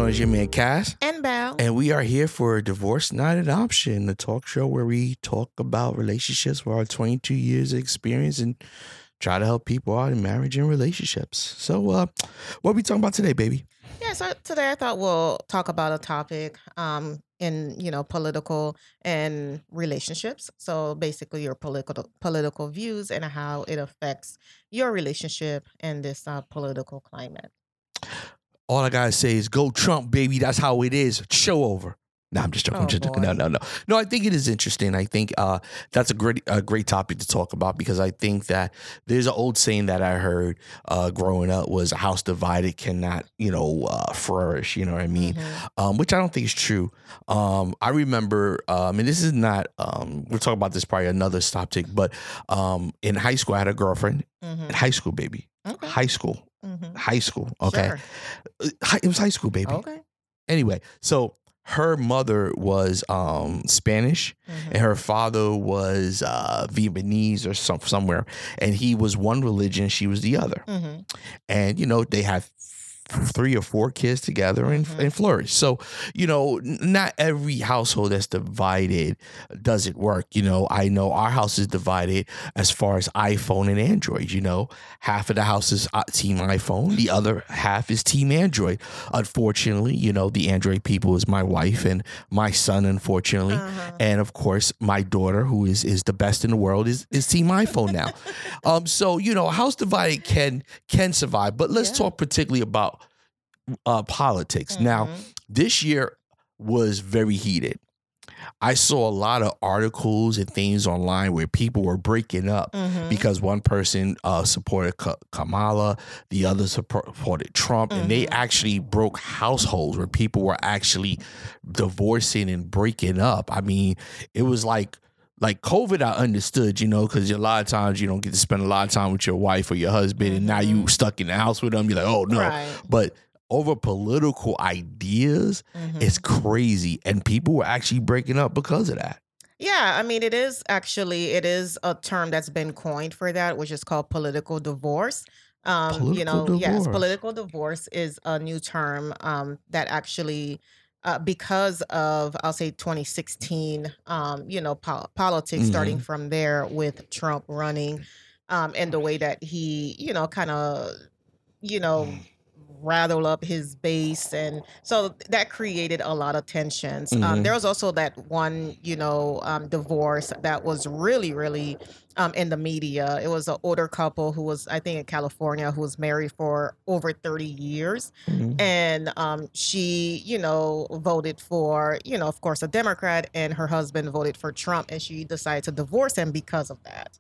on? It's your man Cass. And Belle. And we are here for Divorce Not an Option, the talk show where we talk about relationships for our 22 years of experience and try to help people out in marriage and relationships. So what are we talking about today, baby? Yeah, so today I thought we'll talk about a topic in political and relationships. So basically your political views and how it affects your relationship in this political climate. All I gotta say is go Trump, baby. That's how it is. Show over. No, I'm just joking. I'm just joking. No. No, I think it is interesting. I think that's a great topic to talk about because I think that there's an old saying that I heard growing up was a house divided cannot, flourish. You know what I mean? Mm-hmm. Which I don't think is true. I remember, and this is not, we'll talk about this probably another topic, but in high school, I had a girlfriend. Mm-hmm. In high school, baby. Okay. High school. Mm-hmm. High school. Okay. Sure. It was high school, baby. Okay. Anyway, so her mother was Spanish and her father was Vietnamese or somewhere. And he was one religion, she was the other. Mm-hmm. And, they had 3 or 4 kids together and flourish. So, not every household that's divided does it work. I know our house is divided as far as iPhone and Android. Half of the house is team iPhone. The other half is team Android. Unfortunately, the Android people is my wife and my son, unfortunately. And of course, my daughter, who is the best in the world, is team iPhone now. So, a house divided can survive. But let's talk particularly about politics. Now, this year was very heated. I saw a lot of articles and things online where people were breaking up because one person supported Kamala, the other supported Trump, and they actually broke households where people were actually divorcing and breaking up. I mean, it was like COVID, I understood, because a lot of times you don't get to spend a lot of time with your wife or your husband, and now you stuck in the house with them. You're like, oh no. Right. But over political ideas, it's crazy. And people were actually breaking up because of that. Yeah, I mean, it is a term that's been coined for that, which is called political divorce. Political Yes, divorce. political divorce is a new term that actually, because of, I'll say 2016, politics starting from there with Trump running, and the way that he, kind of, rattle up his base, and so that created a lot of tensions. There was also that one divorce that was really in the media. It was an older couple who was, I think, in California, who was married for over 30 years, and she voted for of course a Democrat, and her husband voted for Trump, and she decided to divorce him because of that.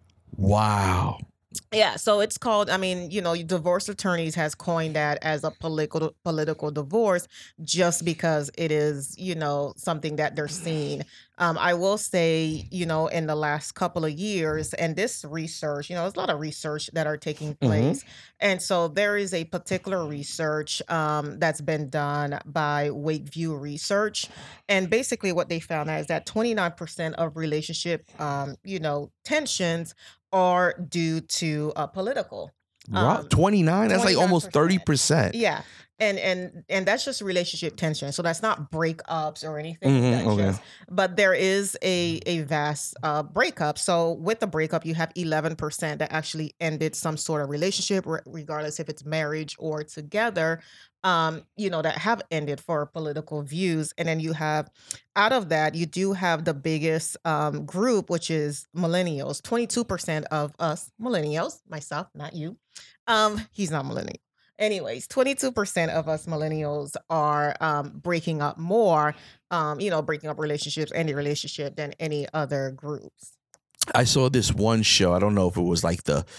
Wow. Yeah, so it's called, divorce attorneys has coined that as a political divorce just because it is, something that they're seeing. I will say, in the last couple of years, and this research, there's a lot of research that are taking place. And so there is a particular research that's been done by Wakeview Research. And basically what they found out is that 29% of relationship, tensions are due to political. Wow, 29? That's like almost 30%. Yeah. And that's just relationship tension. So that's not breakups or anything. But there is a vast breakup. So with the breakup, you have 11% that actually ended some sort of relationship, regardless if it's marriage or together, that have ended for political views. And then you have, out of that, you do have the biggest group, which is millennials. 22% of us millennials, myself, not you. He's not millennial. Anyways, 22% of us millennials are breaking up more, breaking up relationships, any relationship, than any other groups. I saw this one show. I don't know if it was like the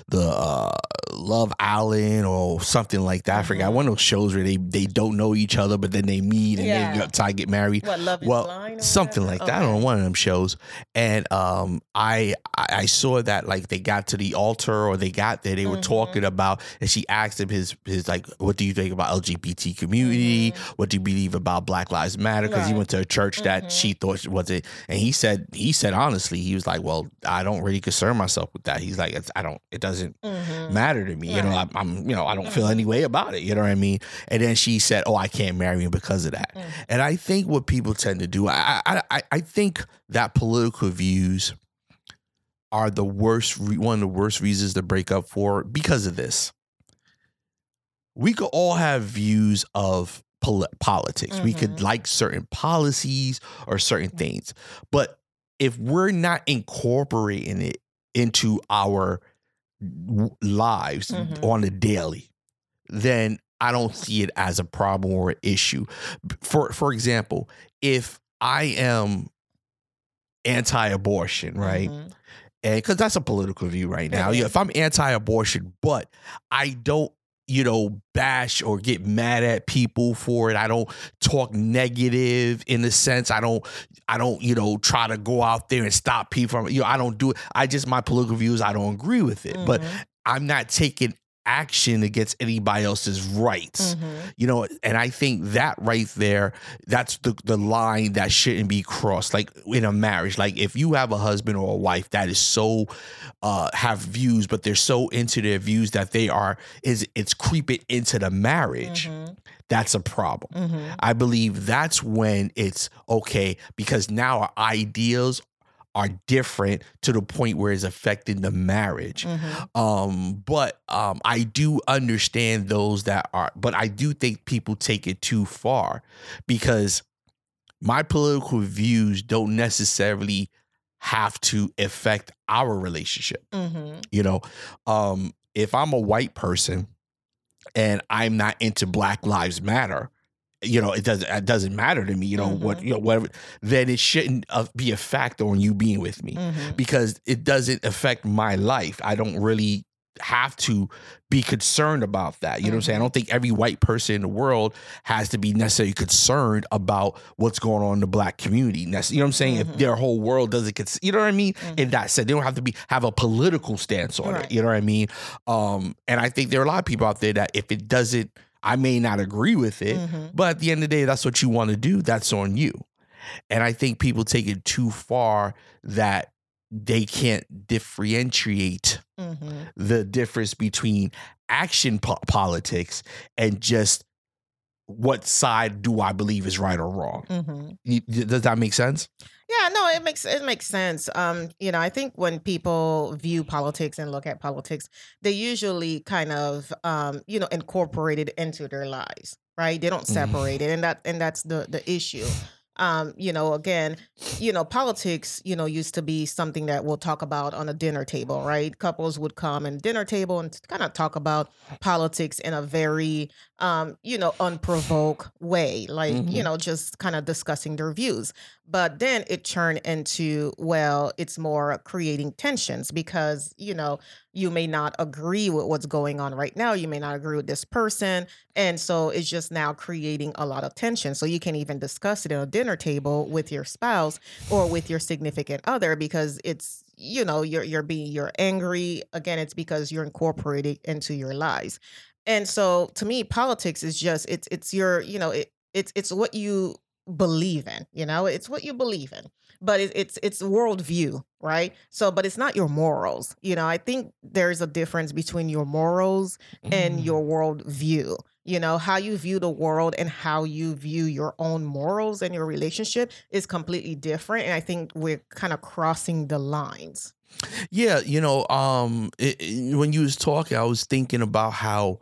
Love Island or something like that. I forgot. One of those shows where they don't know each other, but then they meet and they try to get married. What, Love is Blind? Or something like that. I don't know, one of them shows. And I saw that like they got to the altar or they got there. They were talking about, and she asked him his like, what do you think about LGBT community? What do you believe about Black Lives Matter? Because he went to a church that she thought was it, and he said honestly, he was like, well, well, I don't really concern myself with that. He's like, it doesn't matter to me. Right. I don't feel any way about it. You know what I mean? And then she said, oh, I can't marry him because of that. And I think what people tend to do, I think that political views are one of the worst reasons to break up for, because of this. We could all have views of politics. We could like certain policies or certain things. But if we're not incorporating it into our lives on a daily, then I don't see it as a problem or an issue. For example, if I am anti-abortion, right? And because that's a political view right now. If I'm anti-abortion, but I don't, bash or get mad at people for it. I don't talk negative in the sense. I don't, try to go out there and stop people from, I don't do it. My political views, I don't agree with it, but I'm not taking action against anybody else's rights, and I think that right there, that's the line that shouldn't be crossed. Like in a marriage, like if you have a husband or a wife that is so have views, but they're so into their views that it's creeping into the marriage, that's a problem. I believe that's when it's okay, because now our ideals are different to the point where it's affecting the marriage. But I do understand those but I do think people take it too far, because my political views don't necessarily have to affect our relationship. If I'm a white person and I'm not into Black Lives Matter, it doesn't matter to me, whatever, then it shouldn't be a factor on you being with me, because it doesn't affect my life. I don't really have to be concerned about that. You know what I'm saying? I don't think every white person in the world has to be necessarily concerned about what's going on in the Black community. You know what I'm saying? If their whole world doesn't, you know what I mean? In that sense, they don't have to have a political stance on it. You know what I mean? And I think there are a lot of people out there that if it doesn't, I may not agree with it, but at the end of the day, that's what you want to do. That's on you. And I think people take it too far that they can't differentiate the difference between action politics and just what side do I believe is right or wrong. Does that make sense? Yeah, no, it makes sense. I think when people view politics and look at politics, they usually kind of incorporate it into their lives, right? They don't separate it, and that's the issue. Again, politics, used to be something that we'll talk about on a dinner table, right? Couples would come and dinner table and kind of talk about politics in a very, unprovoked way, like, just kind of discussing their views. But then it turned into, well, it's more creating tensions because, you may not agree with what's going on right now. You may not agree with this person. And so it's just now creating a lot of tension. So you can't even discuss it at a dinner table with your spouse or with your significant other because it's, you're angry. Again, it's because you're incorporating into your lives. And so to me, politics is just, it's your, it's what you believe in, it's what you believe in. But it's worldview, right? So, but it's not your morals. I think there's a difference between your morals and your worldview. How you view the world and how you view your own morals and your relationship is completely different. And I think we're kind of crossing the lines. Yeah, when you was talking, I was thinking about how,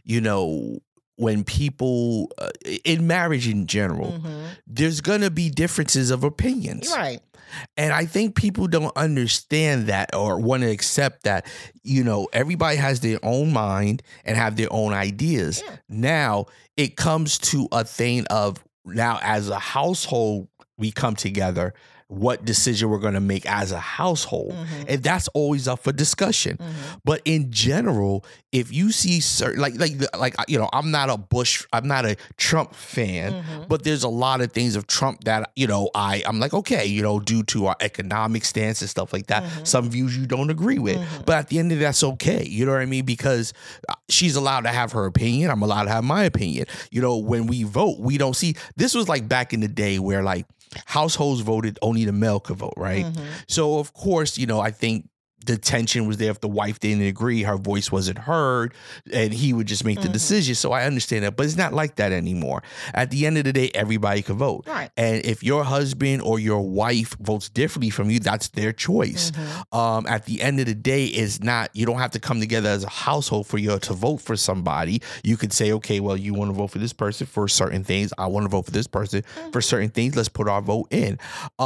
when people in marriage in general, there's going to be differences of opinions. Right. And I think people don't understand that or want to accept that, everybody has their own mind and have their own ideas. Yeah. Now it comes to a thing of now as a household, we come together, what decision we're going to make as a household. And that's always up for discussion. But in general, if you see certain, like, I'm not a Trump fan, but there's a lot of things of Trump that, I'm like, okay, due to our economic stance and stuff like that, some views you don't agree with, but at the end of that's okay. You know what I mean? Because she's allowed to have her opinion. I'm allowed to have my opinion. When we vote, we don't see, this was like back in the day where like, households voted only the male could vote, right? So of course, I think the tension was there. If the wife didn't agree, her voice wasn't heard, and he would just make the decision. So I understand that, but it's not like that anymore. At the end of the day, everybody can vote. Right. And if your husband or your wife votes differently from you, that's their choice. At the end of the day, you don't have to come together as a household for you to vote for somebody. You could say, okay, well, you want to vote for this person for certain things. I want to vote for this person for certain things. Let's put our vote in.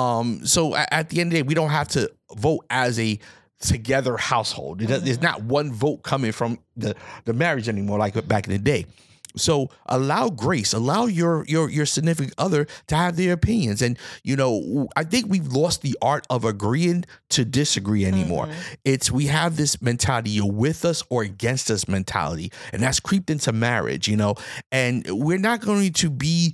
So at the end of the day, we don't have to vote as a together household. There's not one vote coming from the marriage anymore like back in the day. So allow grace, allow your significant other to have their opinions. And, I think we've lost the art of agreeing to disagree anymore. We have this mentality, you're with us or against us mentality. And that's creeped into marriage, and we're not going to be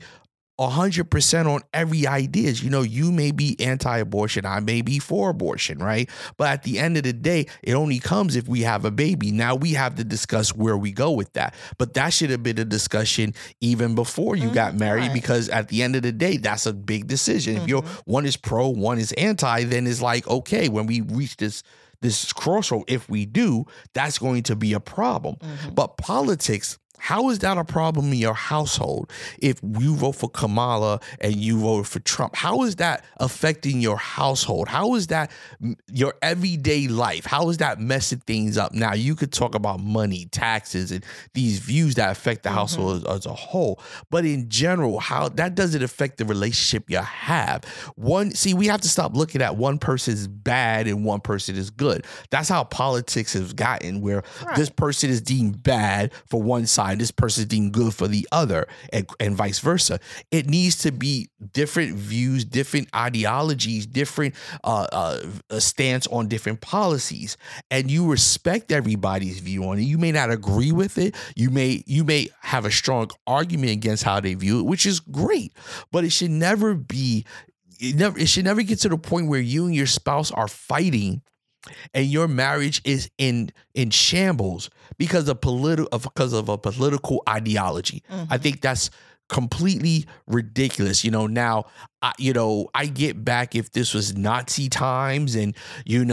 100% on every idea. You may be anti-abortion, I may be for abortion, right? But at the end of the day, it only comes if we have a baby. Now we have to discuss where we go with that. But that should have been a discussion even before you got married, because at the end of the day, that's a big decision. If one is pro, one is anti, then it's like, okay, when we reach this crossroad, if we do, that's going to be a problem. But politics, how is that a problem in your household? If you vote for Kamala and you vote for Trump, how is that affecting your household? How is that your everyday life? How is that messing things up? Now, you could talk about money, taxes, and these views that affect the household as a whole. But in general, how that doesn't affect the relationship you have. We have to stop looking at one person's bad and one person is good. That's how politics has gotten, where this person is deemed bad for one side, this person is deemed good for the other, and vice versa. It needs to be different views, different ideologies, different stance on different policies, and you respect everybody's view on it. You may not agree with it. You may have a strong argument against how they view it, which is great, but it should never be. It should never get to the point where you and your spouse are fighting and your marriage is in shambles because of a political ideology. I think that's completely ridiculous. Now, I get back if this was Nazi times and, they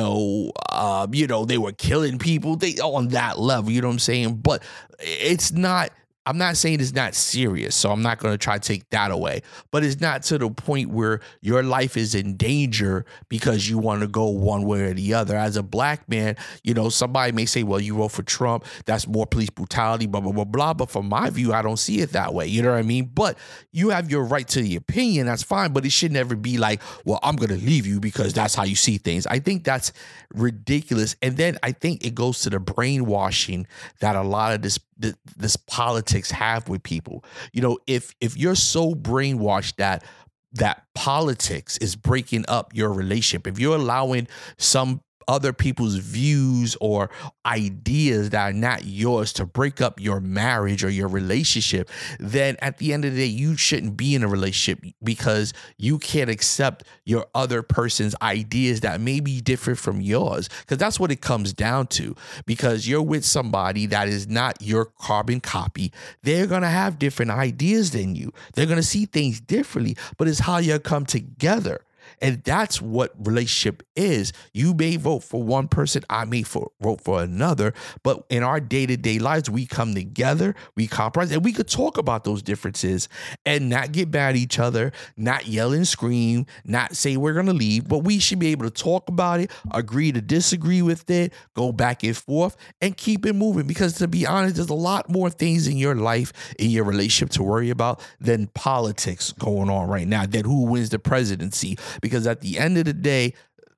were killing people, on that level, you know what I'm saying? But it's not. I'm not saying it's not serious, so I'm not going to try to take that away. But it's not to the point where your life is in danger because you want to go one way or the other. As a black man, somebody may say, well, you vote for Trump, that's more police brutality, blah, blah, blah, blah. But from my view, I don't see it that way. You know what I mean? But you have your right to the opinion. That's fine. But it should never be like, well, I'm going to leave you because that's how you see things. I think that's ridiculous. And then I think it goes to the brainwashing that a lot of this politics have with people. If you're so brainwashed that politics is breaking up your relationship, if you're allowing some other people's views or ideas that are not yours to break up your marriage or your relationship, then at the end of the day, you shouldn't be in a relationship because you can't accept your other person's ideas that may be different from yours. Because that's what it comes down to. Because you're with somebody that is not your carbon copy. They're going to have different ideas than you. They're going to see things differently, but it's how you come together. And that's what relationship is. You may vote for one person, I may vote for another, but in our day-to-day lives, we come together, we compromise, and we could talk about those differences and not get mad at each other, not yell and scream, not say we're going to leave, but we should be able to talk about it, agree to disagree with it, go back and forth, and keep it moving. Because to be honest, there's a lot more things in your life, in your relationship to worry about than politics going on right now, than who wins the presidency. Because at the end of the day,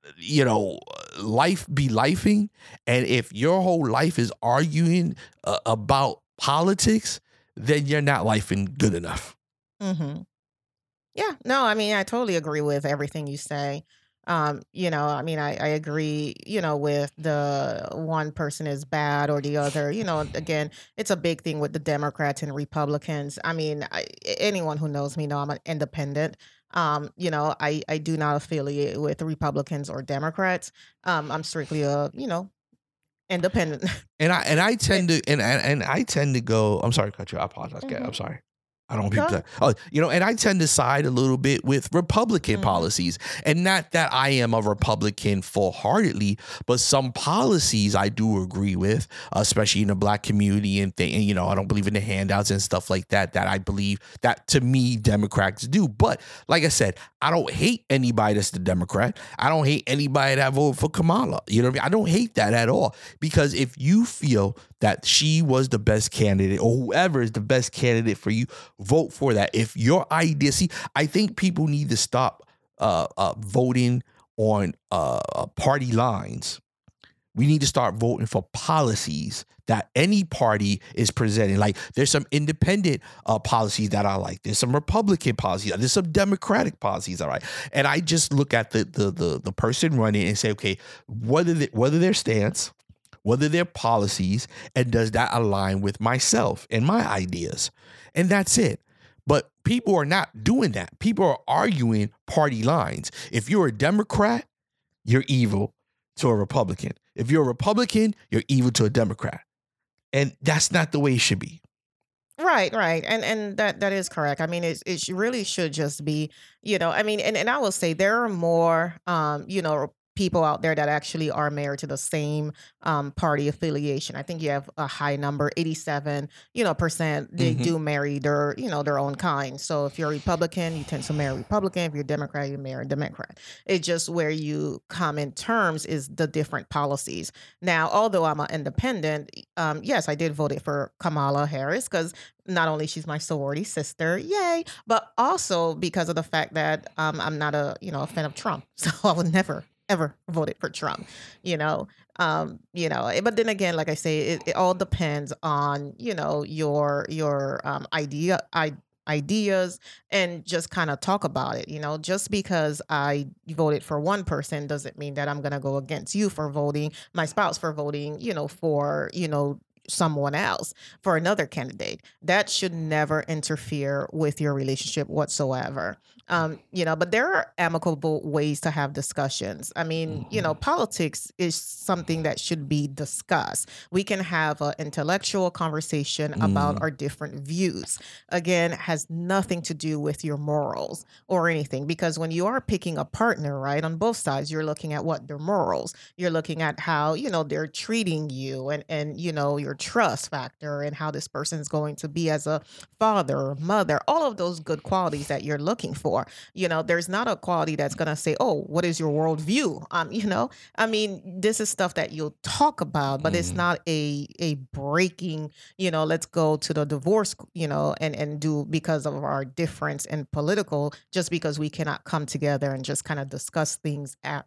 life be lifing. And if your whole life is arguing about politics, then you're not lifing good enough. Yeah, no, I totally agree with everything you say. I agree, with the one person is bad or the other. Again, it's a big thing with the Democrats and Republicans. Anyone who knows me know I'm an independent. I do not affiliate with the Republicans or Democrats. I'm strictly independent. And I tend to go. I'm sorry to cut you. I apologize. I'm sorry. I don't want people to, and I tend to side a little bit with Republican policies, and not that I am a Republican full-heartedly, but some policies I do agree with, especially in the Black community and I don't believe in the handouts and stuff like that I believe that, to me, Democrats do. But like I said, I don't hate anybody that's the Democrat. I don't hate anybody that voted for Kamala. You know what I mean? I don't hate that at all, because if you feel that she was the best candidate, or whoever is the best candidate for you, vote for that. If your idea, I think people need to stop voting on party lines. We need to start voting for policies that any party is presenting. Like, there's some independent policies that I like. There's some Republican policies. There's some Democratic policies I like. And I just look at the person running and say, okay, whether their stance, whether their policies, and does that align with myself and my ideas? And that's it. But people are not doing that. People are arguing party lines. If you're a Democrat, you're evil to a Republican. If you're a Republican, you're evil to a Democrat. And that's not the way it should be. Right. And that is correct. I mean, it really should just be, I mean, and I will say there are more, people out there that actually are married to the same party affiliation. I think you have a high number, 87, percent. They do marry their, their own kind. So if you're a Republican, you tend to marry Republican. If you're a Democrat, you marry Democrat. It's just where you come in terms is the different policies. Now, although I'm an independent, yes, I did vote for Kamala Harris because not only she's my sorority sister, yay, but also because of the fact that I'm not a fan of Trump. So I would never ever voted for Trump, but then again, like I say, it all depends on, your ideas, and just kind of talk about it. Just because I voted for one person doesn't mean that I'm going to go against you for voting, my spouse for voting, for, someone else, for another candidate. That should never interfere with your relationship whatsoever. But there are amicable ways to have discussions. I mean, politics is something that should be discussed. We can have an intellectual conversation about our different views. Again, has nothing to do with your morals or anything, because when you are picking a partner, right, on both sides, you're looking at what their morals, you're looking at how, they're treating you, and your trust factor, and how this person is going to be as a father or mother, all of those good qualities that you're looking for. There's not a quality that's going to say, oh, what is your worldview? I mean, this is stuff that you'll talk about, but it's not a breaking, let's go to the divorce, and do because of our difference in political, just because we cannot come together and just kind of discuss things at,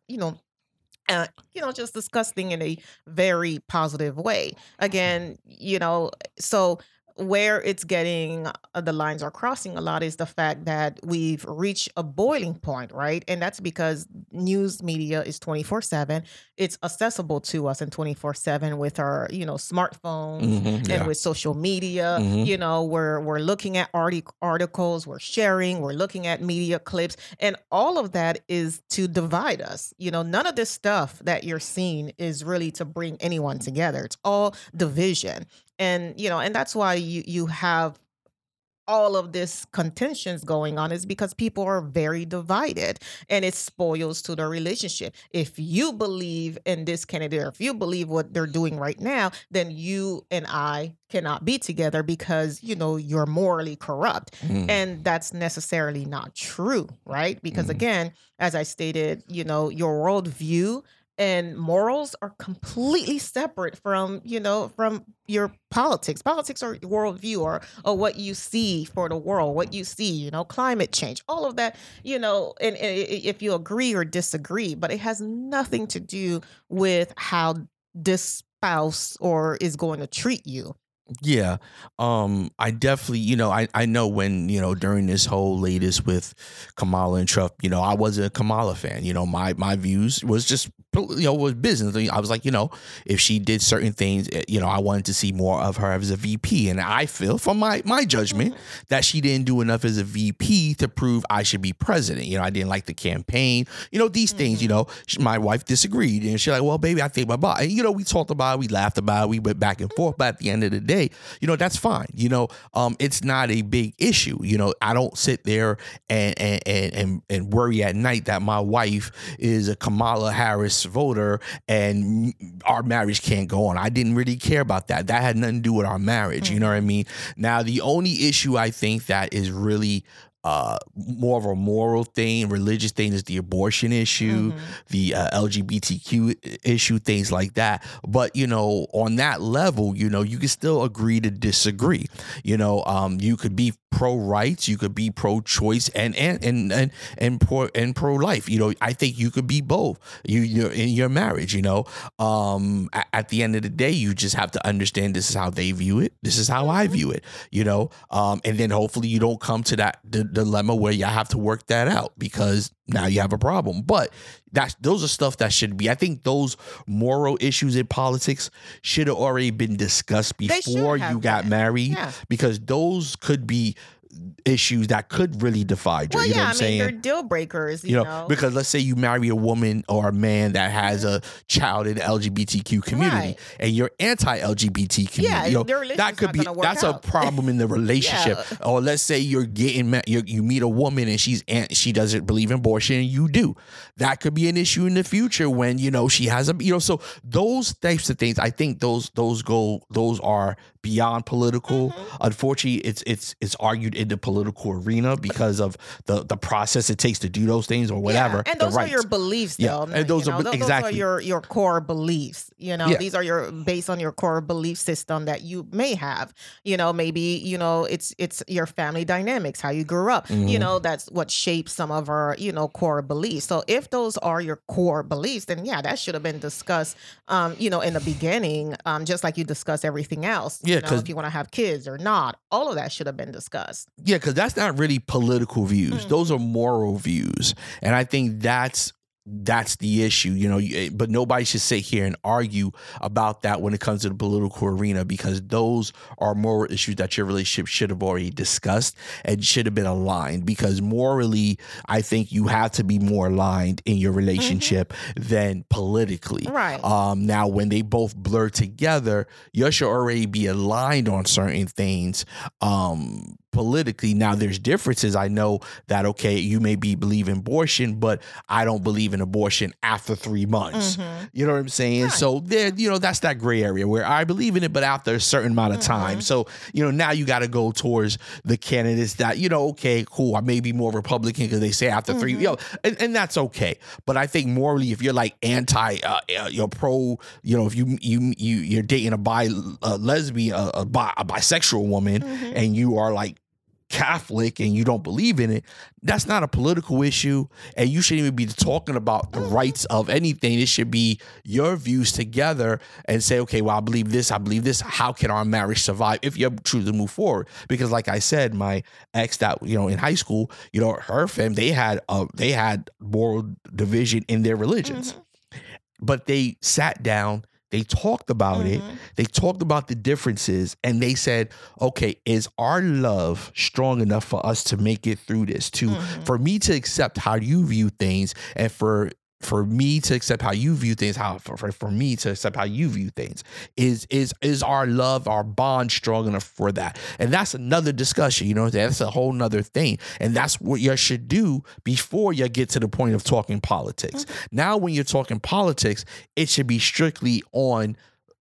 just discuss things in a very positive way. Again, so where it's getting the lines are crossing a lot is the fact that we've reached a boiling point, right? And that's because news media is 24/7. It's accessible to us in 24/7 with our, smartphones and with social media. We're looking at articles, we're sharing, we're looking at media clips, and all of that is to divide us. None of this stuff that you're seeing is really to bring anyone together. It's all division. And, and that's why you have all of this contentions going on, is because people are very divided, and it spoils to the relationship. If you believe in this candidate, or if you believe what they're doing right now, then you and I cannot be together because, you're morally corrupt. And that's necessarily not true, right? Because again, as I stated, your worldview and morals are completely separate from, from your politics. Politics or worldview, or what you see for the world, what you see, climate change, all of that, and if you agree or disagree, but it has nothing to do with how this spouse or is going to treat you. Yeah. I definitely, I know when, during this whole latest with Kamala and Trump, I wasn't a Kamala fan. My views was just was business. I was like, if she did certain things, I wanted to see more of her as a VP. And I feel from my judgment that she didn't do enough as a VP to prove I should be president. I didn't like the campaign, these things, my wife disagreed and she's like, well, baby, I think blah. And, we talked about it, we laughed about it, we went back and forth. But at the end of the day, that's fine. It's not a big issue. I don't sit there and worry at night that my wife is a Kamala Harris voter and our marriage can't go on. I didn't really care about that. That had nothing to do with our marriage. You know what I mean? Now, the only issue I think that is really more of a moral thing, religious thing, is the abortion issue, the LGBTQ issue, things like that. But, on that level, you can still agree to disagree. You could be pro-rights, you could be pro-choice and pro-life. I think you could be both. You're in your marriage, at the end of the day, you just have to understand this is how they view it. This is how I view it, and then hopefully you don't come to that dilemma where you have to work that out because now you have a problem. But those are stuff that should be, I think those moral issues in politics should have already been discussed before you got married, because those could be issues that could really divide you. Well, you know what I'm saying? They're deal breakers, you know, because let's say you marry a woman or a man that has a child in the LGBTQ community and you're anti-LGBT community. That could be, that's a problem in the relationship. Or let's say you're getting you meet a woman and she doesn't believe in abortion and you do. That could be an issue in the future when, she has so those types of things, I think those are beyond political. Unfortunately, it's argued in the political arena because of the process it takes to do those things or whatever. And those are your beliefs, though. And those are exactly your core beliefs. These are based on your core belief system that you may have. Maybe it's your family dynamics, how you grew up. That's what shapes some of our core beliefs. So if those are your core beliefs, then that should have been discussed. In the beginning, just like you discuss everything else. If you want to have kids or not, all of that should have been discussed. Yeah, because that's not really political views. Those are moral views. And I think that's the issue, but nobody should sit here and argue about that when it comes to the political arena, because those are moral issues that your relationship should have already discussed and should have been aligned, because morally, I think you have to be more aligned in your relationship than politically. Right. Now, when they both blur together, you should already be aligned on certain things. Politically, now there's differences. I know that, okay, you may believe in abortion, but I don't believe in abortion after 3 months. You know what I'm saying? Right. So there, that's that gray area where I believe in it, but after a certain amount of time. So, now you got to go towards the candidates that, okay, cool, I may be more Republican because they say after 3, and that's okay. But I think morally, if you're like anti, you're pro, if you're dating a lesbian, a bisexual woman, and you are like Catholic and you don't believe in it, that's not a political issue, and you shouldn't even be talking about the rights of anything. It should be your views together and say, okay, well, I believe this, how can our marriage survive if you choose to move forward? Because like I said, my ex that in high school, her family, they had moral division in their religions, but they sat down, they talked about it. They talked about the differences, and they said, okay, is our love strong enough for us to make it through this for me to accept how you view things, and for me to accept how you view things, for me to accept how you view things, is our love, our bond strong enough for that? And that's another discussion, that's a whole nother thing. And that's what you should do before you get to the point of talking politics. Now, when you're talking politics, it should be strictly on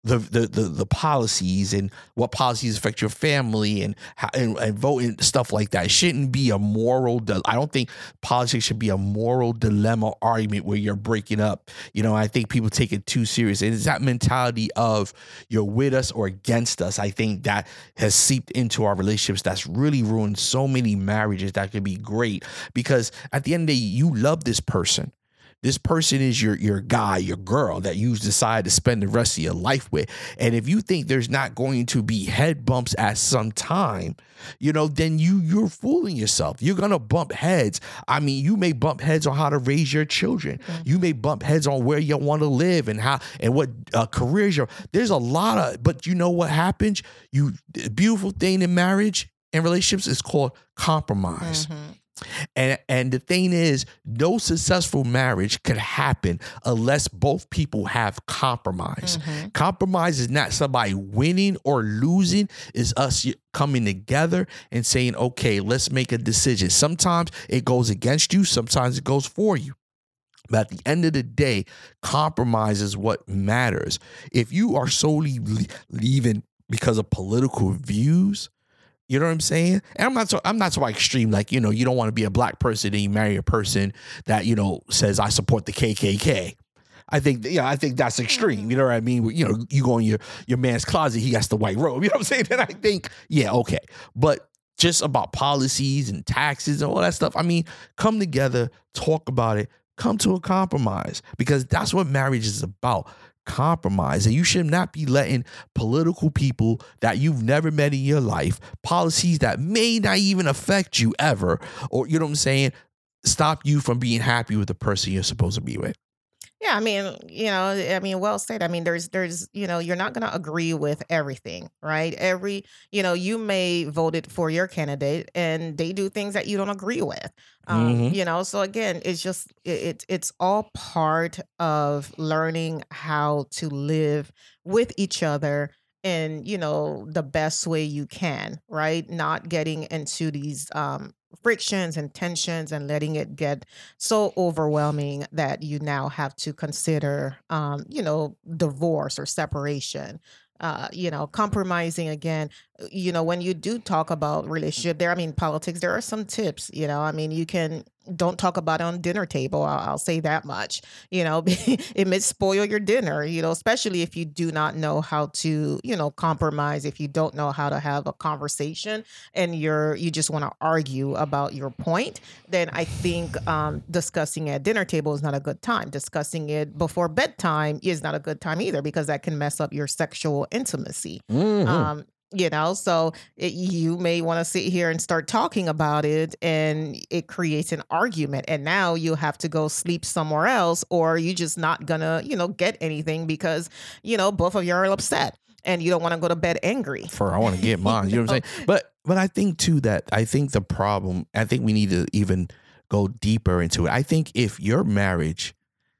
the policies and what policies affect your family and voting, stuff like that. It shouldn't be a moral. I don't think politics should be a moral dilemma argument where you're breaking up. I think people take it too serious. And it's that mentality of you're with us or against us. I think that has seeped into our relationships. That's really ruined so many marriages that could be great, because at the end of the day, you love this person. This person is your guy, your girl that you decide to spend the rest of your life with. And if you think there's not going to be head bumps at some time, then you're fooling yourself. You're gonna bump heads. I mean, you may bump heads on how to raise your children. Mm-hmm. You may bump heads on where you want to live and how and what careers you're. There's a lot of, but you know what happens? The beautiful thing in marriage and relationships is called compromise. Mm-hmm. And the thing is, no successful marriage could happen unless both people have compromise. Mm-hmm. Compromise is not somebody winning or losing. It's us coming together and saying, okay, let's make a decision. Sometimes it goes against you. Sometimes it goes for you. But at the end of the day, compromise is what matters. If you are solely leaving because of political views, you know what I'm saying? And I'm not so extreme. Like, you don't want to be a black person and you marry a person that, says I support the KKK. I think that's extreme. You know what I mean? You go in your man's closet, he has the white robe. You know what I'm saying? And I think, yeah, okay. But just about policies and taxes and all that stuff. I mean, come together, talk about it, come to a compromise, because that's what marriage is about. Compromise. And you should not be letting political people that you've never met in your life, policies that may not even affect you ever, or you know what I'm saying, stop you from being happy with the person you're supposed to be with. Yeah, well said. I mean, there's, you're not going to agree with everything, right? You may vote it for your candidate and they do things that you don't agree with. So again, it's just, it's all part of learning how to live with each other in, the best way you can, right? Not getting into these, frictions and tensions and letting it get so overwhelming that you now have to consider, divorce or separation. Compromising again, when you do talk about relationship politics, there are some tips, you don't talk about it on dinner table. I'll say that much, it may spoil your dinner, especially if you do not know how to, compromise, if you don't know how to have a conversation and you just want to argue about your point, then I think discussing at dinner table is not a good time. Discussing it before bedtime is not a good time either, because that can mess up your sexual intimacy. Mm-hmm. So you may want to sit here and start talking about it, and it creates an argument. And now you have to go sleep somewhere else, or you just not gonna, get anything because, both of you are upset and you don't want to go to bed angry. I want to get mine. You know what I'm saying? But I think too that the problem, I think we need to even go deeper into it. I think if your marriage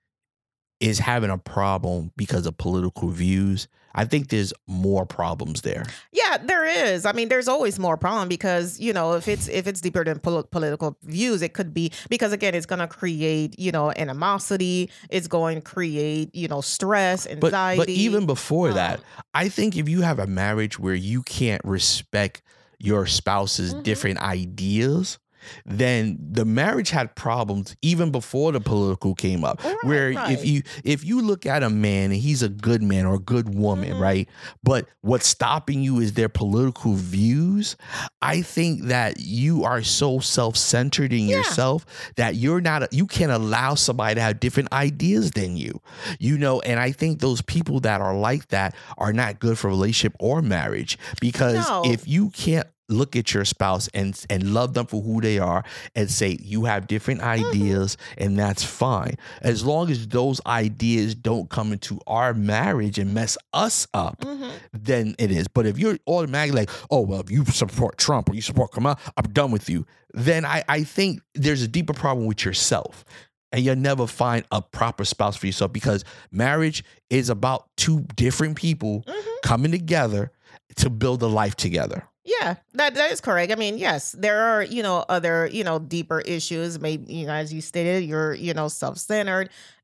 is having a problem because of political views, I think there's more problems there. Yeah, there is. I mean, there's always more problem because, if it's deeper than political views, it could be because, again, it's going to create, animosity. It's going to create, stress, anxiety. But even before that, I think if you have a marriage where you can't respect your spouse's different ideas, then the marriage had problems even before the political came up. Right. If you look at a man and he's a good man or a good woman, right? But what's stopping you is their political views. I think that you are so self-centered in yourself that you can't allow somebody to have different ideas than you. And I think those people that are like that are not good for relationship or marriage, because if you can't look at your spouse and love them for who they are and say you have different ideas and that's fine, as long as those ideas don't come into our marriage and mess us up, then it is. But if you're automatically like, oh, well, if you support Trump or you support Kamala, I'm done with you, then I think there's a deeper problem with yourself. And you'll never find a proper spouse for yourself, because marriage is about two different people coming together to build a life together. Yeah, that is correct. I mean, yes, there are, other, deeper issues. Maybe, as you stated, you're, self-centered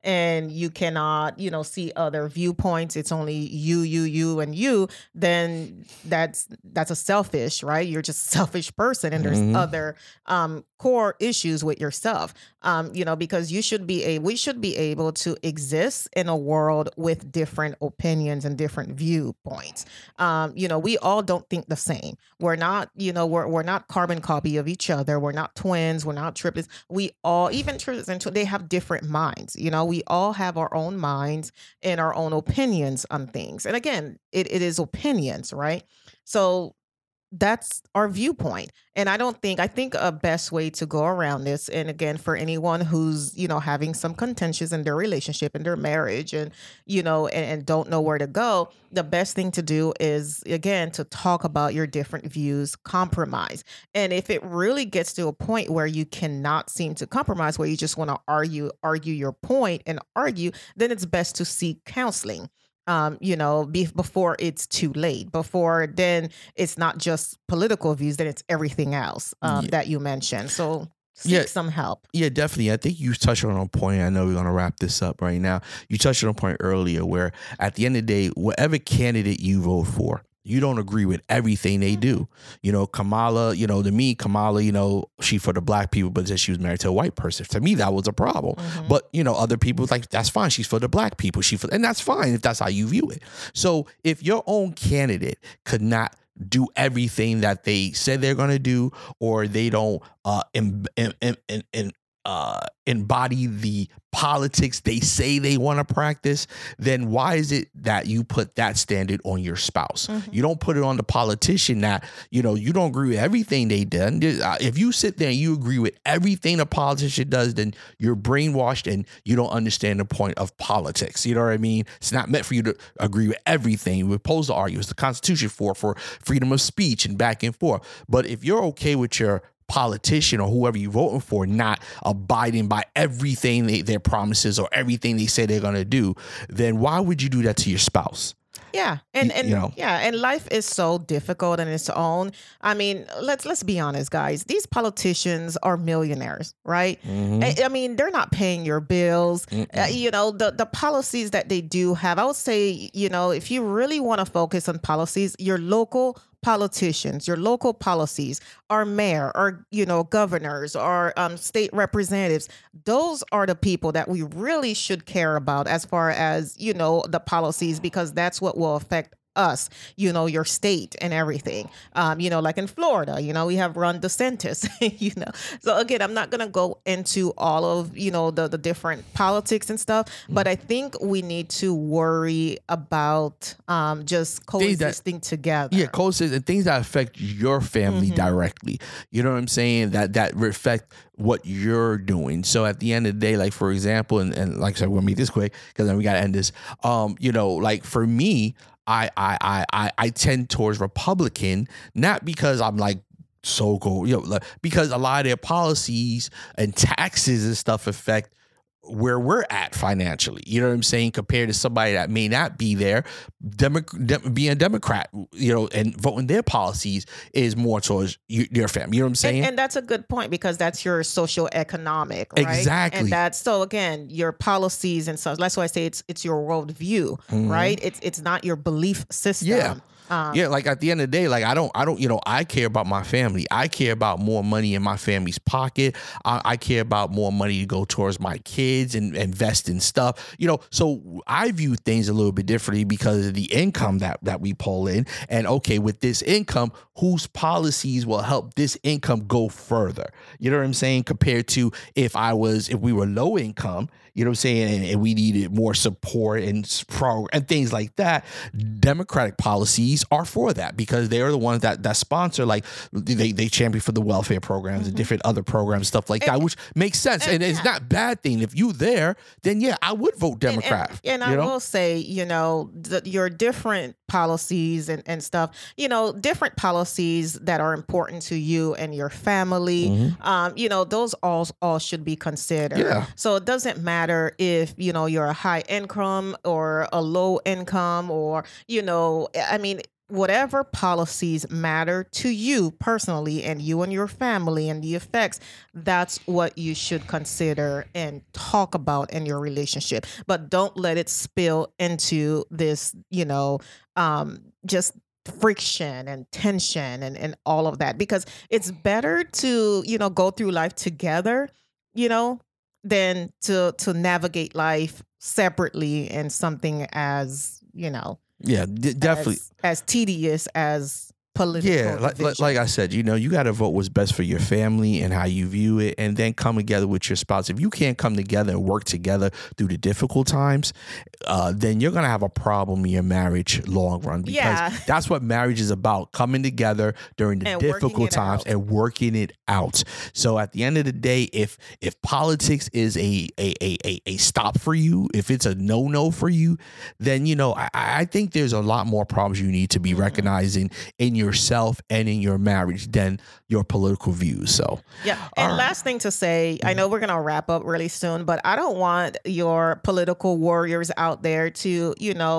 and you cannot, see other viewpoints, it's only you, and you, then that's a selfish, right? You're just a selfish person, and there's other core issues with yourself. Because we should be able to exist in a world with different opinions and different viewpoints. We all don't think the same. We're not, we're not carbon copy of each other. We're not twins. We're not triplets. We all, even triplets and they have different minds. We all have our own minds and our own opinions on things. And again, it is opinions, right? So that's our viewpoint. And I think a best way to go around this, and again, for anyone who's, having some contentions in their relationship, in their marriage, and, and don't know where to go, the best thing to do is, again, to talk about your different views, compromise. And if it really gets to a point where you cannot seem to compromise, where you just want to argue your point and argue, then it's best to seek counseling. Before it's too late. Before then, it's not just political views, then it's everything else that you mentioned. So seek some help. Yeah, definitely. I think you touched on a point. I know we're going to wrap this up right now. You touched on a point earlier where at the end of the day, whatever candidate you vote for, you don't agree with everything they do. Kamala, to me, Kamala, she for the black people, but then she was married to a white person. To me, that was a problem. But, other people like, that's fine. She's for the black people. And that's fine if that's how you view it. So if your own candidate could not do everything that they said they're going to do, or they don't embody the politics they say they want to practice, then why is it that you put that standard on your spouse? You don't put it on the politician that, you don't agree with everything they done. If you sit there and you agree with everything a politician does, then you're brainwashed and you don't understand the point of politics. You know what I mean? It's not meant for you to agree with everything. We're supposed to argue. It's the Constitution for freedom of speech and back and forth. But if you're okay with your politician or whoever you're voting for not abiding by everything their promises or everything they say they're going to do, then why would you do that to your spouse? Yeah. And life is so difficult in its own. I mean, let's be honest, guys. These politicians are millionaires, right? I mean, they're not paying your bills. The policies that they do have, I would say, if you really want to focus on policies, your local politicians, your local policies, our mayor, our governors, our state representatives, those are the people that we really should care about as far as the policies, because that's what will affect us, your state and everything. Like in Florida, we have Ron DeSantis, So again, I'm not going to go into all of, the different politics and stuff, but I think we need to worry about just coexisting together. Yeah, coexisting and things that affect your family directly. You know what I'm saying? That reflect what you're doing. So at the end of the day, like for example, and like I said, we'll make this quick because then we got to end this. Like for me, I tend towards Republican, not because I'm like so cool, because a lot of their policies and taxes and stuff affect where we're at financially. You know what I'm saying? Compared to somebody that may not be there, being a Democrat, and voting their policies is more towards your family. You know what I'm saying? And that's a good point, because that's your socio-economic, right? Exactly. And that's, so again, your policies and such. That's why I say it's your worldview, right? It's not your belief system. Yeah. Like at the end of the day, like I don't, I care about my family. I care about more money in my family's pocket. I care about more money to go towards my kids and invest in stuff, so I view things a little bit differently because of the income that we pull in. And okay, with this income, whose policies will help this income go further? You know what I'm saying? Compared to if we were low income, you know what I'm saying, and we needed more support and things like that. Democratic policies are for that because they're the ones that sponsor, like they champion for the welfare programs and different other programs, stuff like that, which makes sense. And it's not a bad thing. If you there, then yeah, I would vote Democrat. And I will say, your different policies and stuff, different policies that are important to you and your family, those all should be considered. Yeah. So it doesn't matter if, you're a high income or a low income, or, whatever policies matter to you personally and you and your family and the effects, that's what you should consider and talk about in your relationship. But don't let it spill into this, just friction and tension and all of that, because it's better to, go through life together, than to navigate life separately in something as, definitely as tedious as political. Yeah, like I said, you got to vote what's best for your family and how you view it, and then come together with your spouse. If you can't come together and work together through the difficult times, then you're gonna have a problem in your marriage long run, because that's what marriage is about: coming together during the difficult times and working it out. So at the end of the day, if politics is a stop for you, if it's a no for you, then I think there's a lot more problems you need to be recognizing in yourself and in your marriage than your political views. So and last thing to say, I know we're gonna wrap up really soon, but I don't want your political warriors out there to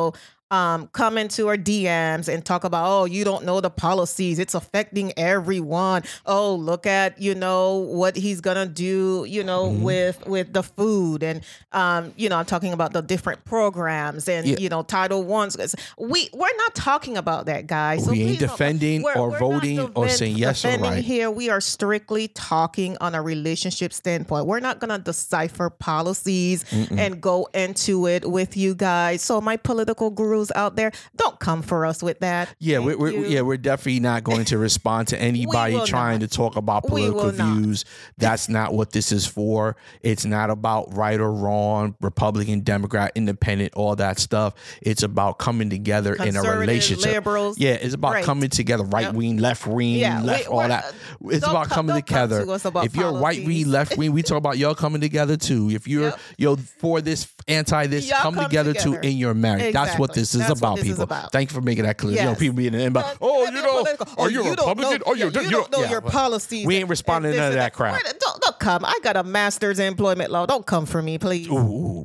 come into our DMs and talk about, oh, you don't know the policies, it's affecting everyone. Oh, look at what he's gonna do with the food, and I'm talking about the different programs and Title I. We're not talking about that, guys. So we ain't defending or voting or saying yes or right here. We are strictly talking on a relationship standpoint. We're not gonna decipher policies and go into it with you guys. So my political gurus out there, don't come for us with that. We're definitely not going to respond to anybody trying to talk about political views. That's not what this is for. It's not about right or wrong, Republican, Democrat, Independent, all that stuff. It's about coming together in a relationship. Liberals, it's about coming together, right wing, left wing, all that. It's about coming together. If you're right wing, left wing, we talk about y'all coming together too. If you're for this, anti this, come together too in your marriage. Exactly. That's what this is about, people. Thank you for making that clear. Yes. People being in the inbox. Are you a Republican? You don't know your policies. We ain't responding to none of that crap. Don't come. I got a master's in employment law. Don't come for me, please. Whoa.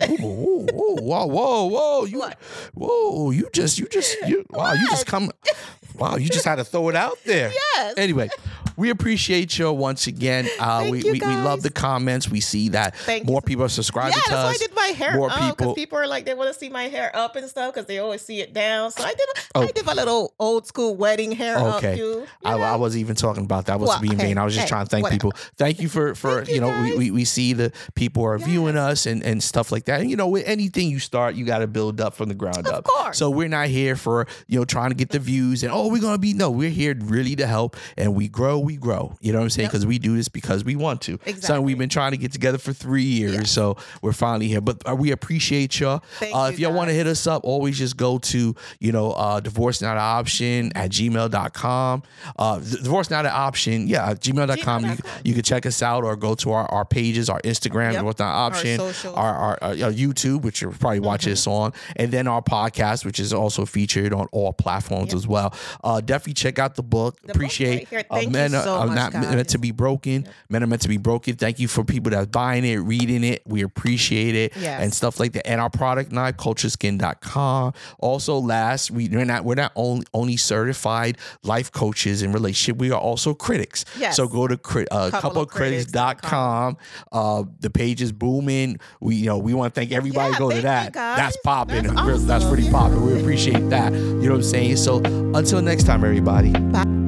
You just come. Wow, you just had to throw it out there. Yes. Anyway, we appreciate you once again. We love the comments. We see that more people are subscribing to us. That's why I did my hair up, because people are like, they want to see my hair up and stuff because they always see it down. So I did my little old school wedding hair up too. I wasn't even talking about that. I was being vain. I was just trying to thank people. Thank you for we see the people are viewing us and stuff like that. And with anything you start, you got to build up from the ground up. Of course. So we're not here for trying to get the views and we're here really to help, and we grow. You know what I'm saying? Because we do this because we want to. Exactly. So we've been trying to get together for 3 years, so we're finally here. But we appreciate y'all. If y'all want to hit us up, always just go to divorce not an option at gmail.com. Divorce not an option, gmail.com. You can check us out or go to our pages, our Instagram, divorce not an option, our YouTube, which you're probably watching us on, and then our podcast, which is also featured on all platforms as well. Definitely check out the book. Appreciate Men Are Not Meant to Be Broken. Men Are Meant to Be Broken. Thank you for people that's buying it, reading it. We appreciate it and stuff like that. And our product line, cultureskin.com. Also, we're not only certified life coaches in relationship. We are also critics. Yes. So go to coupleofcritics.com. The page is booming. We want to thank everybody. Go to that. That's popping. That's pretty popping. We appreciate that. You know what I'm saying? So until next time, everybody. Bye.